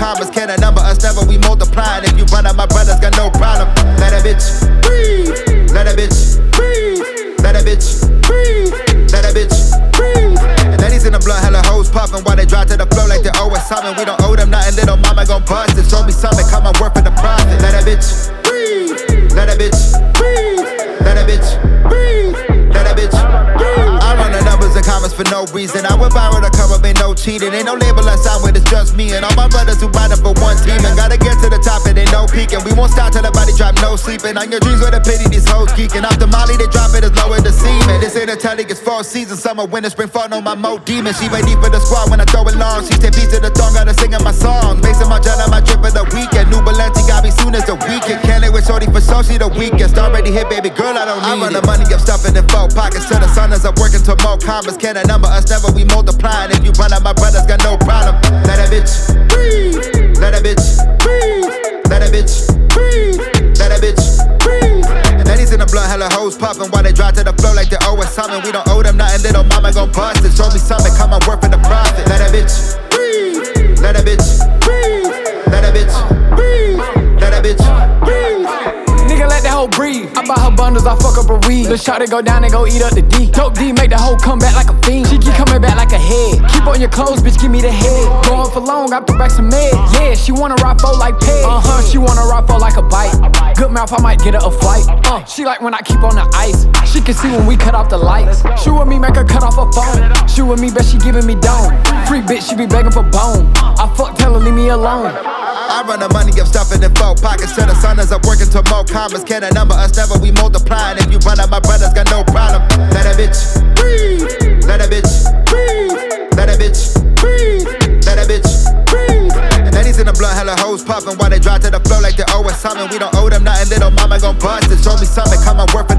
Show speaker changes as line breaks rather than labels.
commas. Can't a number us, never we multiplying. If you run up, my brothers got no problem. Let a bitch breathe. Let a bitch breathe. Let a bitch breathe. Let a bitch breathe. And ladies in the blunt, hella hoes puffin' while they drive to the flow like they owe us something. We don't owe them nothing, little mama gon' bust it. Show me something, cut my work for the profit. Let a bitch breathe. Let a bitch breathe. Let a bitch breathe. Let a bitch breathe. I run the numbers and commas for no reason. I went viral to come up, ain't no cheating. Ain't no label I sign with, it's just me and all my brothers who riding for one team. And gotta get to the top and ain't no peeking. We won't stop till the body drop, no sleeping. On your dreams with a pity, these hoes geeking. Off the molly, they drop it as low as the semen. This ain't a telly, it's fall season. Summer, winter, spring, fall, no my mo demon. She ready for the squad when I throw it long. She take piece of the thong, gotta singing my song. Mason Margiela, my drip of the weekend. New Balenci got me soon as the weekend. Can't live with shorty for so she the weakest. Already hit, baby girl, I don't need it. I run the money up, stuffing in 4 pockets. To the sun as I'm working to more commas. Can't a number us, never we multiplying. If you run up, my brothers got no problem. Let a bitch breathe. Let a bitch breathe. Let a bitch breathe. Let a bitch breathe. And ladies in the blunt, hella hoes puffin' while they drive to the flow like they owe us something. We don't owe them nothing, little mama gon' bust it. Show me something, cut my work for the profit. Let a bitch breathe. Let a bitch breathe. Let a bitch breathe. Let a bitch breathe.
Nigga, let that hoe breathe. I buy her bundles, I fuck up her weed. Let's try to go down and go eat up the D. Dope D make the hoe come back like a fiend. She keep coming back like a head. Keep on your clothes, bitch, give me the head. Going for long, I threw back some meds. Yeah, she wanna rock for like Peg. She wanna rock for like a bite. Good mouth, I might get her a flight. She like when I keep on the ice. She can see when we cut off the lights. She with me, make her cut off her phone. She with me, bet she giving me dome. Free bitch, she be begging for bone. I fuck, tell her leave me alone.
I run the money up, stuffing in 4 pockets. To the sun as I'm working to more commas. Can't a number us, never we multiplying. If you run up, my brothers got no problem. Let a bitch breathe. Let a bitch breathe. Let a bitch breathe. Let a bitch breathe. And ladies in the blunt, hella hoes puffin' while they drive to the flow like they owe us something. We don't owe them nothing, little mama gon' bust it. Show me something, cut my work for